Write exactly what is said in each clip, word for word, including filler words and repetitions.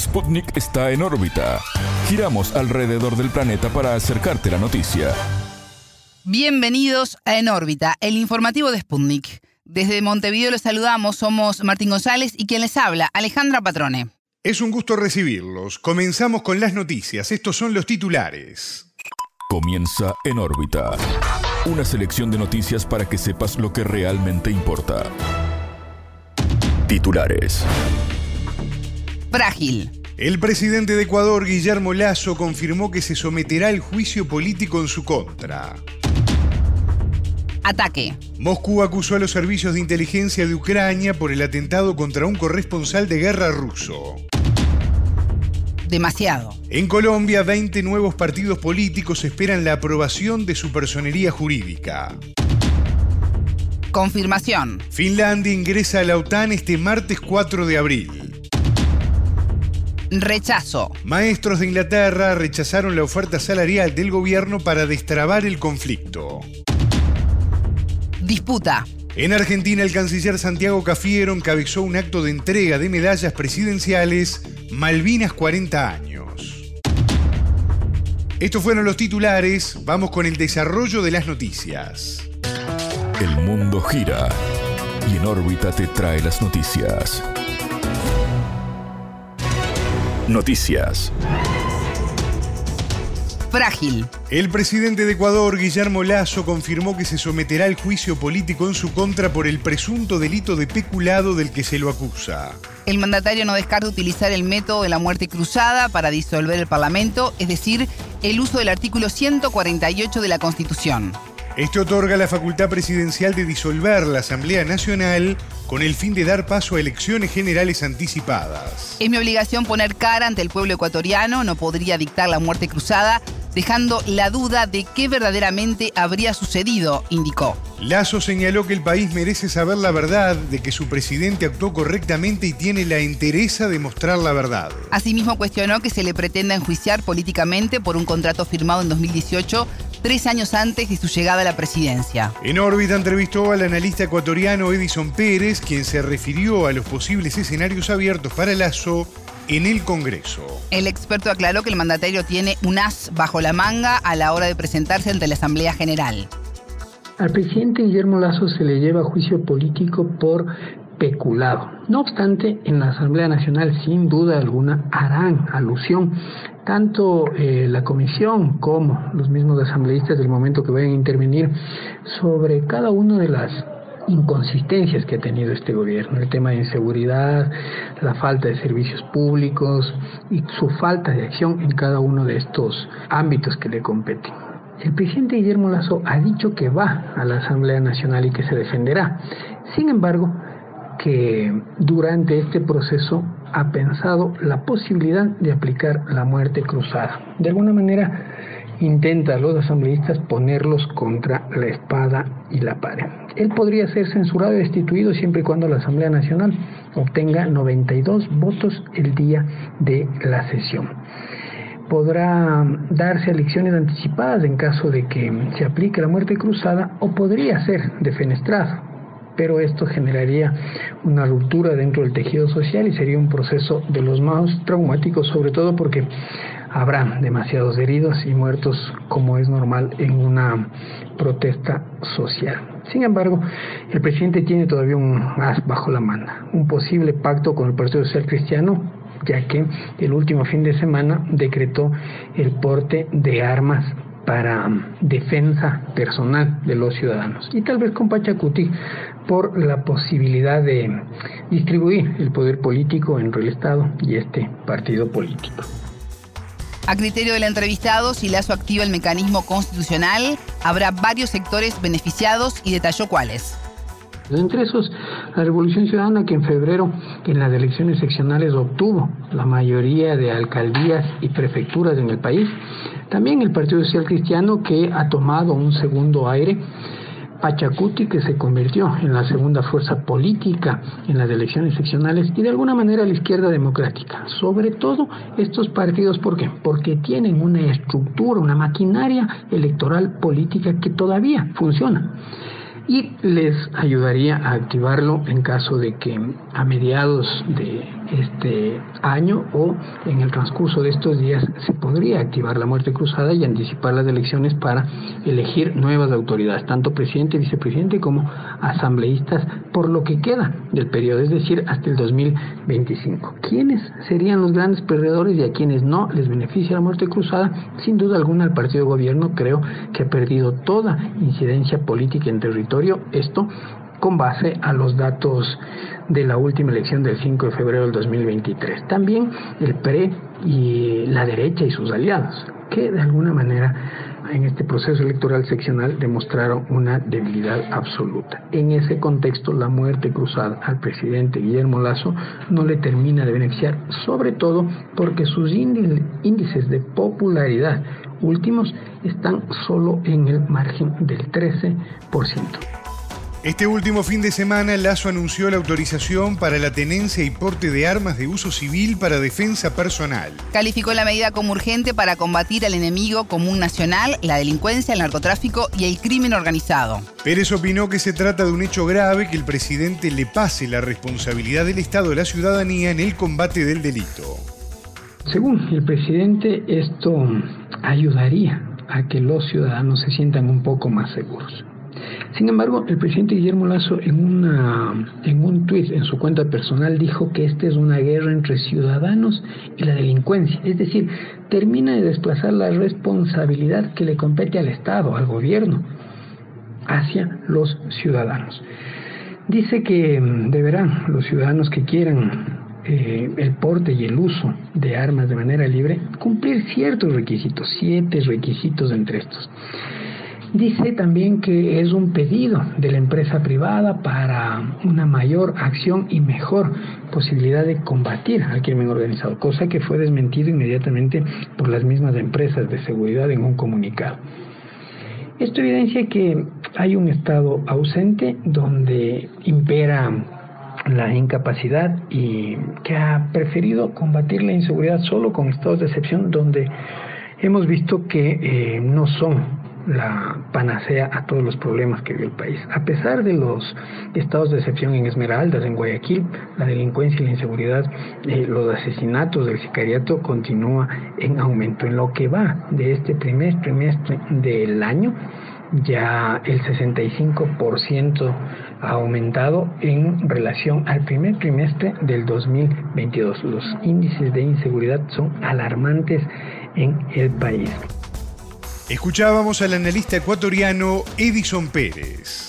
Sputnik está en órbita. Giramos alrededor del planeta para acercarte la noticia. Bienvenidos a En órbita, el informativo de Sputnik. Desde Montevideo los saludamos, somos Martín González y quien les habla, Alejandra Patrone. Es un gusto recibirlos. Comenzamos con las noticias. Estos son los titulares. Comienza En órbita. Una selección de noticias para que sepas lo que realmente importa. Titulares. Frágil. El presidente de Ecuador, Guillermo Lasso, confirmó que se someterá al juicio político en su contra. Ataque. Moscú acusó a los servicios de inteligencia de Ucrania por el atentado contra un corresponsal de guerra ruso. Demasiado. En Colombia, veinte nuevos partidos políticos esperan la aprobación de su personería jurídica. Confirmación. Finlandia ingresa a la OTAN este martes cuatro de abril. Rechazo. Maestros de Inglaterra rechazaron la oferta salarial del gobierno para destrabar el conflicto. Disputa. En Argentina, el canciller Santiago Cafiero encabezó un acto de entrega de medallas presidenciales Malvinas cuarenta años. Estos fueron los titulares. Vamos con el desarrollo de las noticias. El mundo gira y En órbita te trae las noticias. Noticias. Frágil. El presidente de Ecuador, Guillermo Lasso, confirmó que se someterá al juicio político en su contra por el presunto delito de peculado del que se lo acusa. El mandatario no descarta utilizar el método de la muerte cruzada para disolver el Parlamento, es decir, el uso del artículo ciento cuarenta y ocho de la Constitución. Este otorga la facultad presidencial de disolver la Asamblea Nacional con el fin de dar paso a elecciones generales anticipadas. Es mi obligación poner cara ante el pueblo ecuatoriano, no podría dictar la muerte cruzada, dejando la duda de qué verdaderamente habría sucedido, indicó. Lasso señaló que el país merece saber la verdad de que su presidente actuó correctamente y tiene la entereza de mostrar la verdad. Asimismo cuestionó que se le pretenda enjuiciar políticamente por un contrato firmado en dos mil dieciocho, tres años antes de su llegada a la presidencia. En órbita entrevistó al analista ecuatoriano Edison Pérez, quien se refirió a los posibles escenarios abiertos para Lasso en el Congreso. El experto aclaró que el mandatario tiene un as bajo la manga a la hora de presentarse ante la Asamblea General. Al presidente Guillermo Lasso se le lleva a juicio político por peculado. No obstante, en la Asamblea Nacional sin duda alguna harán alusión tanto eh, la comisión como los mismos asambleístas del momento que vayan a intervenir sobre cada una de las inconsistencias que ha tenido este gobierno, el tema de inseguridad, la falta de servicios públicos y su falta de acción en cada uno de estos ámbitos que le competen. El presidente Guillermo Lasso ha dicho que va a la Asamblea Nacional y que se defenderá. Sin embargo, que durante este proceso ha pensado la posibilidad de aplicar la muerte cruzada. De alguna manera intenta a los asambleístas ponerlos contra la espada y la pared. Él podría ser censurado y destituido siempre y cuando la Asamblea Nacional obtenga noventa y dos votos el día de la sesión. Podrá darse elecciones anticipadas en caso de que se aplique la muerte cruzada o podría ser defenestrado, pero esto generaría una ruptura dentro del tejido social y sería un proceso de los más traumáticos, sobre todo porque habrá demasiados heridos y muertos, como es normal en una protesta social. Sin embargo, el presidente tiene todavía un as bajo la manga, un posible pacto con el Partido Social Cristiano, ya que el último fin de semana decretó el porte de armas para defensa personal de los ciudadanos, y tal vez con Pachacuti por la posibilidad de distribuir el poder político entre el Estado y este partido político. A criterio del entrevistado, si Lasso activa el mecanismo constitucional, habrá varios sectores beneficiados y detalló cuáles. Entre esos, la Revolución Ciudadana, que en febrero en las elecciones seccionales obtuvo la mayoría de alcaldías y prefecturas en el país. También el Partido Social Cristiano, que ha tomado un segundo aire. Pachacuti, que se convirtió en la segunda fuerza política en las elecciones seccionales, y de alguna manera la izquierda democrática. Sobre todo estos partidos, ¿por qué? Porque tienen una estructura, una maquinaria electoral política que todavía funciona y les ayudaría a activarlo en caso de que a mediados de este año o en el transcurso de estos días se podría activar la muerte cruzada y anticipar las elecciones para elegir nuevas autoridades, tanto presidente, vicepresidente como asambleístas por lo que queda del periodo, es decir, hasta el dos mil veinticinco. ¿Quiénes serían los grandes perdedores y a quienes no les beneficia la muerte cruzada? Sin duda alguna el partido de gobierno creo que ha perdido toda incidencia política en territorio, esto con base a los datos de la última elección del cinco de febrero del dos mil veintitrés. También el P R E y la derecha y sus aliados, que de alguna manera en este proceso electoral seccional demostraron una debilidad absoluta. En ese contexto, la muerte cruzada al presidente Guillermo Lasso no le termina de beneficiar, sobre todo porque sus índices de popularidad últimos están solo en el margen del trece por ciento. Este último fin de semana, Lasso anunció la autorización para la tenencia y porte de armas de uso civil para defensa personal. Calificó la medida como urgente para combatir al enemigo común nacional, la delincuencia, el narcotráfico y el crimen organizado. Pérez opinó que se trata de un hecho grave que el presidente le pase la responsabilidad del Estado a la ciudadanía en el combate del delito. Según el presidente, esto ayudaría a que los ciudadanos se sientan un poco más seguros. Sin embargo, el presidente Guillermo Lasso en, una, en un tuit en su cuenta personal dijo que esta es una guerra entre ciudadanos y la delincuencia, es decir, termina de desplazar la responsabilidad que le compete al Estado, al gobierno, hacia los ciudadanos. Dice que deberán los ciudadanos que quieran eh, el porte y el uso de armas de manera libre cumplir ciertos requisitos, siete requisitos entre estos. Dice también que es un pedido de la empresa privada para una mayor acción y mejor posibilidad de combatir al crimen organizado, cosa que fue desmentido inmediatamente por las mismas empresas de seguridad en un comunicado. Esto evidencia que hay un Estado ausente donde impera la incapacidad y que ha preferido combatir la inseguridad solo con estados de excepción donde hemos visto que eh, no son la panacea a todos los problemas que vive el país. A pesar de los estados de excepción en Esmeraldas, en Guayaquil, la delincuencia y la inseguridad, eh, los asesinatos del sicariato continúa en aumento. En lo que va de este primer trimestre del año, ya el sesenta y cinco por ciento ha aumentado en relación al primer trimestre del dos mil veintidós. Los índices de inseguridad son alarmantes en el país. Escuchábamos al analista ecuatoriano Edison Pérez.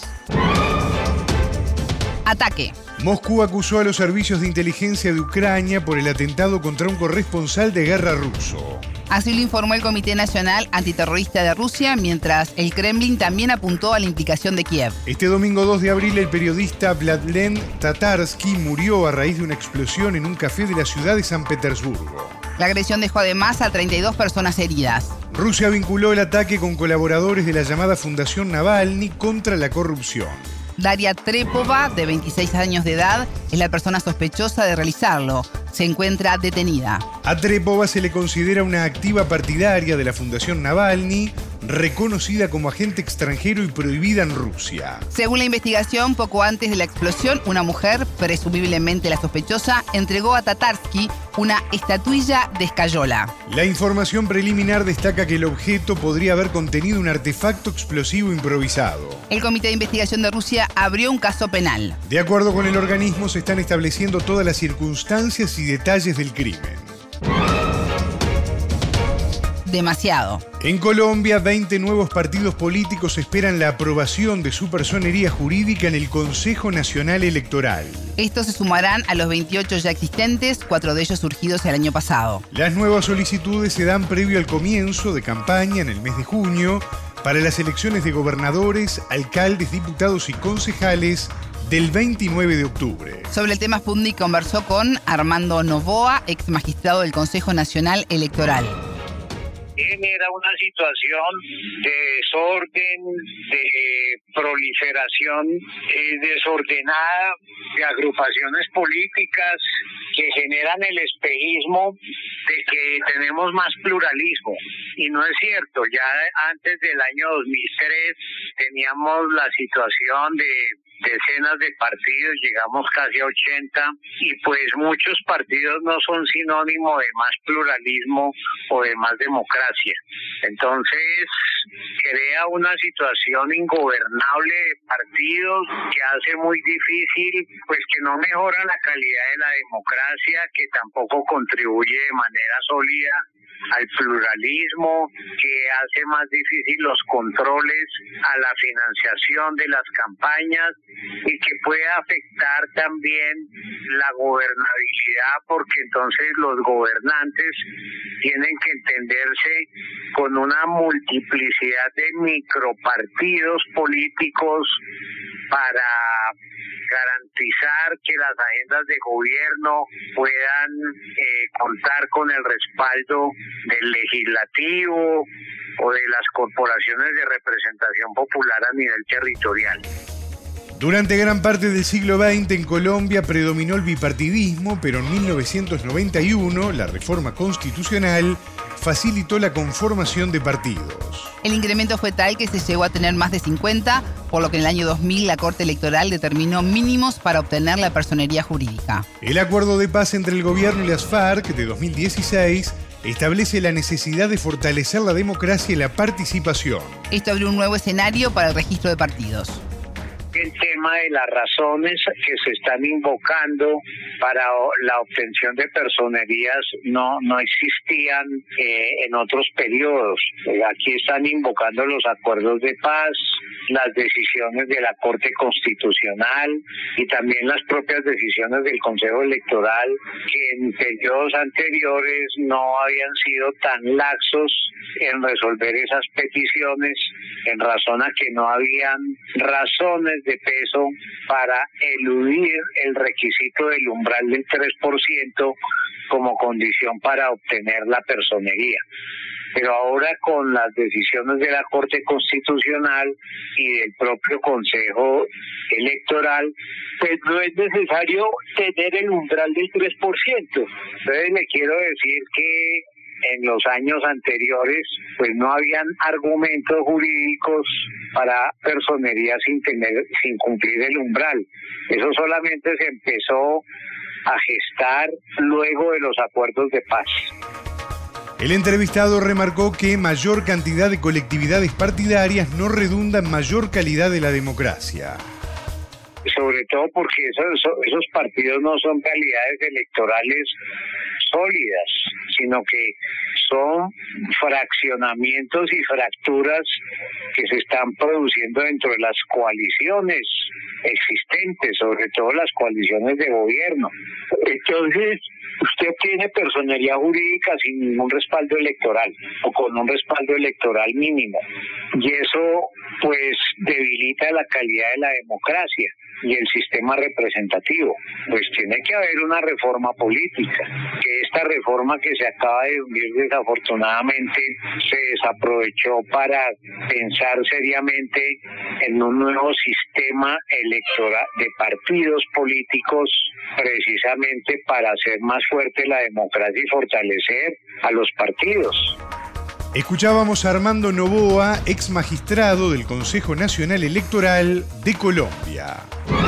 Ataque. Moscú acusó a los servicios de inteligencia de Ucrania por el atentado contra un corresponsal de guerra ruso. Así lo informó el Comité Nacional Antiterrorista de Rusia, mientras el Kremlin también apuntó a la implicación de Kiev. Este domingo dos de abril, el periodista Vladlen Tatarsky murió a raíz de una explosión en un café de la ciudad de San Petersburgo. La agresión dejó además a treinta y dos personas heridas. Rusia vinculó el ataque con colaboradores de la llamada Fundación Navalny contra la corrupción. Daria Trepova, de veintiséis años de edad, es la persona sospechosa de realizarlo. Se encuentra detenida. A Trepova se le considera una activa partidaria de la Fundación Navalny, reconocida como agente extranjero y prohibida en Rusia. Según la investigación, poco antes de la explosión, una mujer, presumiblemente la sospechosa, entregó a Tatarsky una estatuilla de escayola. La información preliminar destaca que el objeto podría haber contenido un artefacto explosivo improvisado. El Comité de Investigación de Rusia abrió un caso penal. De acuerdo con el organismo, se están estableciendo todas las circunstancias y detalles del crimen. Demasiado. En Colombia, veinte nuevos partidos políticos esperan la aprobación de su personería jurídica en el Consejo Nacional Electoral. Estos se sumarán a los veintiocho ya existentes, cuatro de ellos surgidos el año pasado. Las nuevas solicitudes se dan previo al comienzo de campaña en el mes de junio para las elecciones de gobernadores, alcaldes, diputados y concejales del veintinueve de octubre. Sobre el tema, Sputnik conversó con Armando Novoa, ex magistrado del Consejo Nacional Electoral. Genera una situación de desorden, de proliferación eh, desordenada de agrupaciones políticas que generan el espejismo de que tenemos más pluralismo. y no es cierto. Ya antes del año dos mil tres teníamos la situación de decenas de partidos, llegamos casi a ochenta, y pues muchos partidos no son sinónimo de más pluralismo o de más democracia. Entonces crea una situación ingobernable de partidos que hace muy difícil, pues que no mejora la calidad de la democracia, que tampoco contribuye de manera sólida al pluralismo, que hace más difícil los controles a la financiación de las campañas y que puede afectar también la gobernabilidad, porque entonces los gobernantes tienen que entenderse con una multiplicidad de micropartidos políticos para garantizar que las agendas de gobierno puedan eh, contar con el respaldo del legislativo o de las corporaciones de representación popular a nivel territorial. Durante gran parte del siglo veinte en Colombia predominó el bipartidismo, pero en mil novecientos noventa y uno la reforma constitucional facilitó la conformación de partidos. El incremento fue tal que se llegó a tener más de cincuenta, por lo que en el año dos mil la Corte Electoral determinó mínimos para obtener la personería jurídica. El acuerdo de paz entre el gobierno y las FARC de dos mil dieciséis establece la necesidad de fortalecer la democracia y la participación. Esto abrió un nuevo escenario para el registro de partidos. El tema de las razones que se están invocando para la obtención de personerías no, no existían eh, en otros periodos. Aquí están invocando los acuerdos de paz, las decisiones de la Corte Constitucional y también las propias decisiones del Consejo Electoral, que en periodos anteriores no habían sido tan laxos en resolver esas peticiones, en razón a que no habían razones de peso para eludir el requisito del umbral del tres por ciento como condición para obtener la personería. Pero ahora, con las decisiones de la Corte Constitucional y del propio Consejo Electoral, pues no es necesario tener el umbral del tres por ciento. Entonces le quiero decir que en los años anteriores pues no habían argumentos jurídicos para personería sin tener, sin cumplir el umbral. Eso solamente se empezó a gestar luego de los acuerdos de paz. El entrevistado remarcó que mayor cantidad de colectividades partidarias no redunda en mayor calidad de la democracia. Sobre todo porque esos, esos partidos no son realidades electorales sólidas, sino que son fraccionamientos y fracturas que se están produciendo dentro de las coaliciones existentes, sobre todo las coaliciones de gobierno. Entonces, usted tiene personería jurídica sin ningún respaldo electoral o con un respaldo electoral mínimo, y eso pues debilita la calidad de la democracia y el sistema representativo. Pues tiene que haber una reforma política, que esta reforma que se acaba de hundir desafortunadamente se desaprovechó para pensar seriamente en un nuevo sistema electoral de partidos políticos, precisamente para hacer más fuerte la democracia y fortalecer a los partidos. Escuchábamos a Armando Noboa, ex magistrado del Consejo Nacional Electoral de Colombia.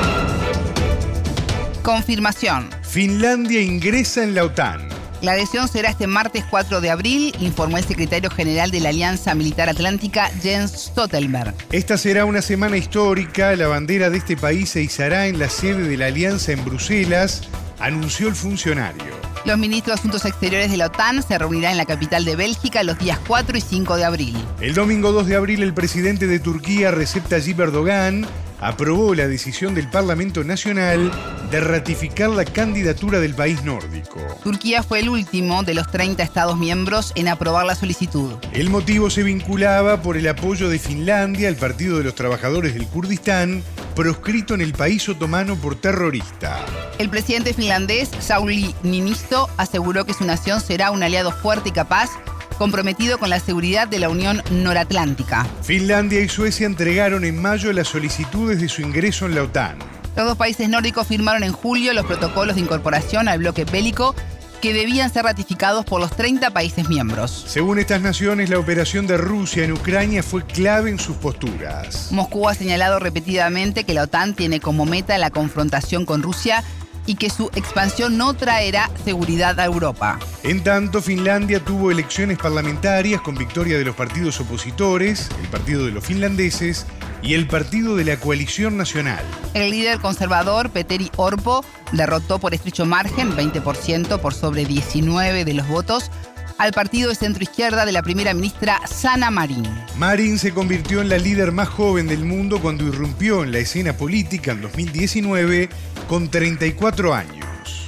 Confirmación. Finlandia ingresa en la OTAN. La adhesión será este martes cuatro de abril, informó el secretario general de la Alianza Militar Atlántica, Jens Stoltenberg. Esta será una semana histórica. La bandera de este país se izará en la sede de la Alianza en Bruselas, anunció el funcionario. Los ministros de Asuntos Exteriores de la OTAN se reunirán en la capital de Bélgica los días cuatro y cinco de abril. El domingo dos de abril, el presidente de Turquía, Recep Tayyip Erdogan, aprobó la decisión del Parlamento Nacional de ratificar la candidatura del país nórdico. Turquía fue el último de los treinta Estados miembros en aprobar la solicitud. El motivo se vinculaba por el apoyo de Finlandia al Partido de los Trabajadores del Kurdistán, proscrito en el país otomano por terrorista. El presidente finlandés, Sauli Niinisto, aseguró que su nación será un aliado fuerte y capaz, comprometido con la seguridad de la Unión Noratlántica. Finlandia y Suecia entregaron en mayo las solicitudes de su ingreso en la OTAN. Los dos países nórdicos firmaron en julio los protocolos de incorporación al bloque bélico que debían ser ratificados por los treinta países miembros. Según estas naciones, la operación de Rusia en Ucrania fue clave en sus posturas. Moscú ha señalado repetidamente que la OTAN tiene como meta la confrontación con Rusia y que su expansión no traerá seguridad a Europa. En tanto, Finlandia tuvo elecciones parlamentarias con victoria de los partidos opositores, el Partido de los Finlandeses y el Partido de la Coalición Nacional. El líder conservador, Petteri Orpo, derrotó por estrecho margen, veinte por ciento por sobre diecinueve de los votos, al partido de centroizquierda de la primera ministra Sanna Marin. Marin se convirtió en la líder más joven del mundo cuando irrumpió en la escena política en dos mil diecinueve con treinta y cuatro años.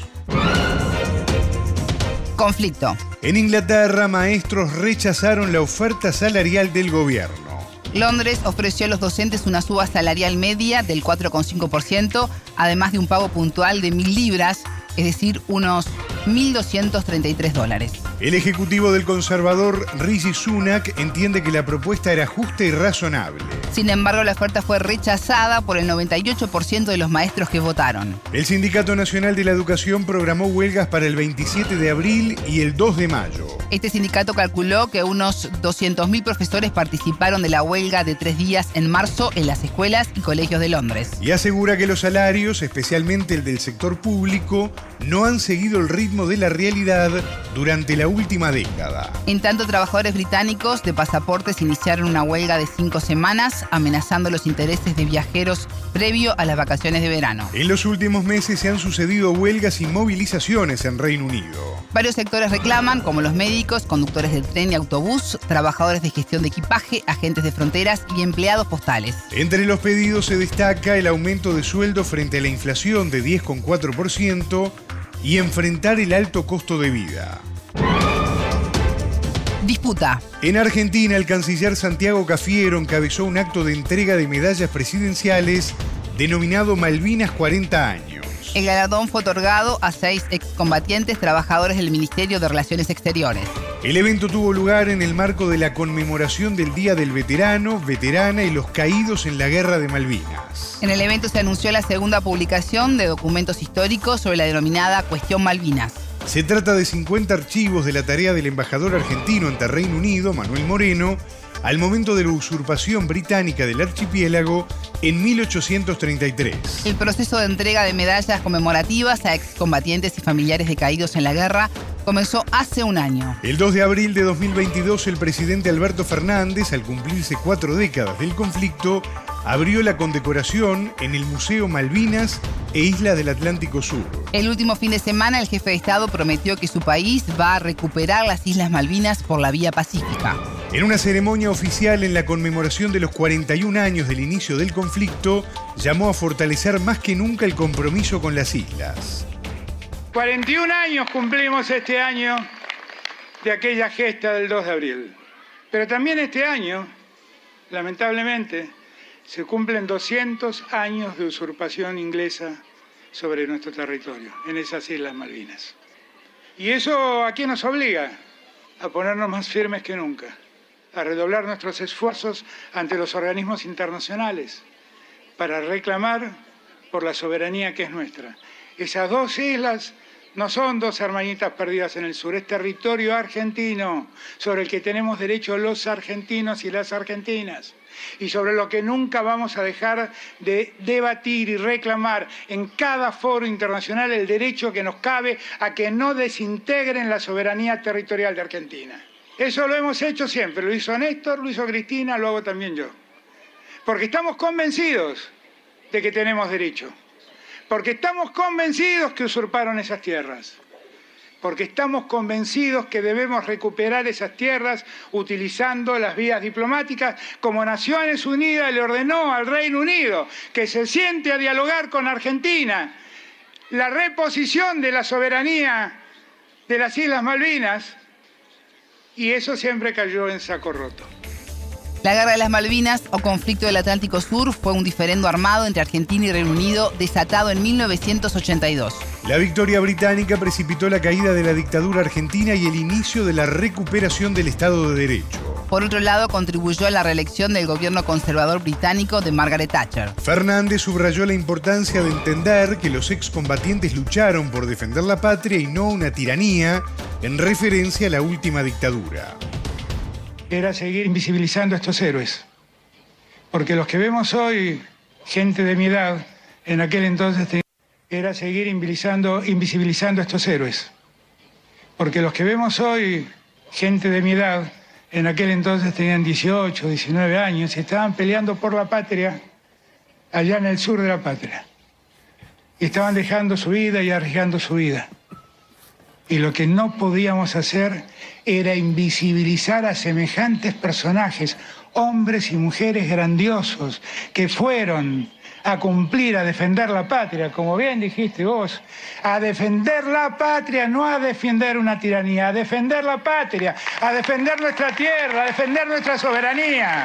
Conflicto. En Inglaterra, maestros rechazaron la oferta salarial del gobierno. Londres ofreció a los docentes una suba salarial media del cuatro coma cinco por ciento, además de un pago puntual de mil libras, es decir, unos mil doscientos treinta y tres dólares. El ejecutivo del conservador Rishi Sunak entiende que la propuesta era justa y razonable. Sin embargo, la oferta fue rechazada por el noventa y ocho por ciento de los maestros que votaron. El Sindicato Nacional de la Educación programó huelgas para el veintisiete de abril y el dos de mayo. Este sindicato calculó que unos doscientos mil profesores participaron de la huelga de tres días en marzo en las escuelas y colegios de Londres. Y asegura que los salarios, especialmente el del sector público, no han seguido el ritmo de la realidad durante la última década. En tanto, trabajadores británicos de pasaportes iniciaron una huelga de cinco semanas, amenazando los intereses de viajeros previo a las vacaciones de verano. En los últimos meses se han sucedido huelgas y movilizaciones en Reino Unido. Varios sectores reclaman, como los médicos, conductores de tren y autobús, trabajadores de gestión de equipaje, agentes de fronteras y empleados postales. Entre los pedidos se destaca el aumento de sueldo frente a la inflación de diez coma cuatro por ciento y enfrentar el alto costo de vida. Disputa. En Argentina, el canciller Santiago Cafiero encabezó un acto de entrega de medallas presidenciales denominado Malvinas cuarenta años. El galardón fue otorgado a seis excombatientes trabajadores del Ministerio de Relaciones Exteriores. El evento tuvo lugar en el marco de la conmemoración del Día del Veterano, Veterana y los Caídos en la Guerra de Malvinas. En el evento se anunció la segunda publicación de documentos históricos sobre la denominada Cuestión Malvinas. Se trata de cincuenta archivos de la tarea del embajador argentino ante Reino Unido, Manuel Moreno, al momento de la usurpación británica del archipiélago en mil ochocientos treinta y tres. El proceso de entrega de medallas conmemorativas a excombatientes y familiares de caídos en la guerra comenzó hace un año. El dos de abril de dos mil veintidós, el presidente Alberto Fernández, al cumplirse cuatro décadas del conflicto, abrió la condecoración en el Museo Malvinas e Islas del Atlántico Sur. El último fin de semana, el jefe de Estado prometió que su país va a recuperar las Islas Malvinas por la vía pacífica. En una ceremonia oficial en la conmemoración de los cuarenta y un años del inicio del conflicto, llamó a fortalecer más que nunca el compromiso con las islas. cuarenta y un años cumplimos este año de aquella gesta del dos de abril. Pero también este año, lamentablemente, se cumplen doscientos años de usurpación inglesa sobre nuestro territorio, en esas Islas Malvinas. ¿Y eso a qué nos obliga? A ponernos más firmes que nunca, a redoblar nuestros esfuerzos ante los organismos internacionales para reclamar por la soberanía que es nuestra. Esas dos islas no son dos hermanitas perdidas en el sur, es territorio argentino sobre el que tenemos derecho los argentinos y las argentinas y sobre lo que nunca vamos a dejar de debatir y reclamar en cada foro internacional el derecho que nos cabe a que no desintegren la soberanía territorial de Argentina. Eso lo hemos hecho siempre, lo hizo Néstor, lo hizo Cristina, lo hago también yo. Porque estamos convencidos de que tenemos derecho. Porque estamos convencidos que usurparon esas tierras. Porque estamos convencidos que debemos recuperar esas tierras utilizando las vías diplomáticas, como Naciones Unidas le ordenó al Reino Unido que se siente a dialogar con Argentina. La reposición de la soberanía de las Islas Malvinas, y eso siempre cayó en saco roto. La Guerra de las Malvinas o Conflicto del Atlántico Sur fue un diferendo armado entre Argentina y Reino Unido desatado en mil novecientos ochenta y dos. La victoria británica precipitó la caída de la dictadura argentina y el inicio de la recuperación del Estado de Derecho. Por otro lado, contribuyó a la reelección del gobierno conservador británico de Margaret Thatcher. Fernández subrayó la importancia de entender que los excombatientes lucharon por defender la patria y no una tiranía, en referencia a la última dictadura. Era seguir invisibilizando a estos héroes, porque los que vemos hoy, gente de mi edad, en aquel entonces tenían... era seguir invisibilizando, invisibilizando a estos héroes, porque los que vemos hoy, gente de mi edad, en aquel entonces tenían dieciocho, diecinueve años y estaban peleando por la patria allá en el sur de la patria. Y estaban dejando su vida y arriesgando su vida. Y lo que no podíamos hacer era invisibilizar a semejantes personajes, hombres y mujeres grandiosos, que fueron a cumplir, a defender la patria, como bien dijiste vos, a defender la patria, no a defender una tiranía, a defender la patria, a defender nuestra tierra, a defender nuestra soberanía.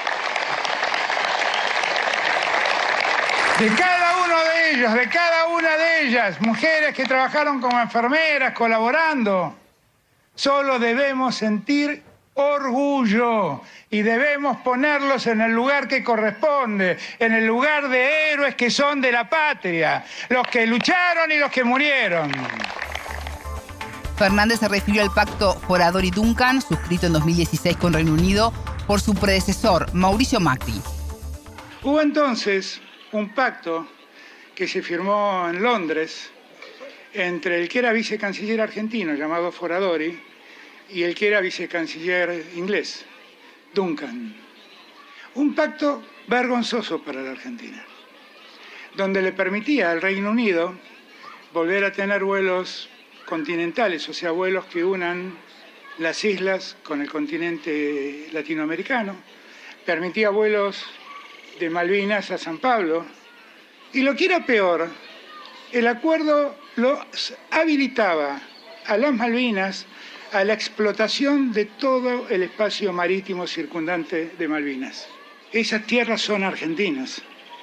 De cada uno de ellos, de cada una de ellas, mujeres que trabajaron como enfermeras, colaborando, solo debemos sentir orgullo y debemos ponerlos en el lugar que corresponde, en el lugar de héroes que son de la patria, los que lucharon y los que murieron. Fernández se refirió al pacto Foradori-Duncan, suscrito en dos mil dieciséis con Reino Unido por su predecesor, Mauricio Macri. Hubo entonces un pacto que se firmó en Londres entre el que era vicecanciller argentino, llamado Foradori, y el que era vicecanciller inglés, Duncan. Un pacto vergonzoso para la Argentina, donde le permitía al Reino Unido volver a tener vuelos continentales, o sea, vuelos que unan las islas con el continente latinoamericano, permitía vuelos de Malvinas a San Pablo, y lo que era peor, el acuerdo lo habilitaba a las Malvinas a la explotación de todo el espacio marítimo circundante de Malvinas. Esas tierras son argentinas.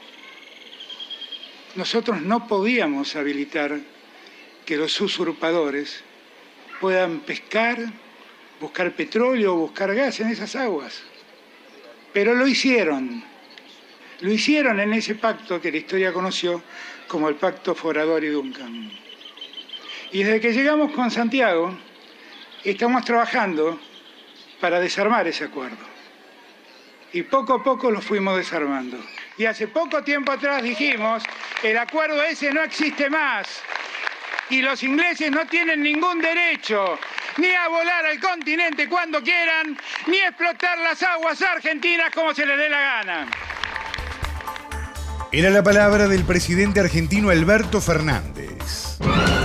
Nosotros no podíamos habilitar que los usurpadores puedan pescar, buscar petróleo o buscar gas en esas aguas. Pero lo hicieron. Lo hicieron en ese pacto que la historia conoció como el pacto Foradori-Duncan. Y desde que llegamos con Santiago, estamos trabajando para desarmar ese acuerdo. Y poco a poco lo fuimos desarmando. Y hace poco tiempo atrás dijimos, el acuerdo ese no existe más. Y los ingleses no tienen ningún derecho ni a volar al continente cuando quieran, ni a explotar las aguas argentinas como se les dé la gana. Era la palabra del presidente argentino Alberto Fernández.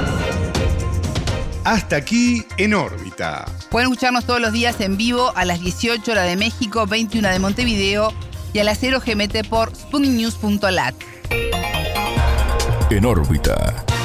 Hasta aquí En órbita. Pueden escucharnos todos los días en vivo a las dieciocho hora de México, veintiuna de Montevideo y a las cero G M T por sputnik news punto lat. En órbita.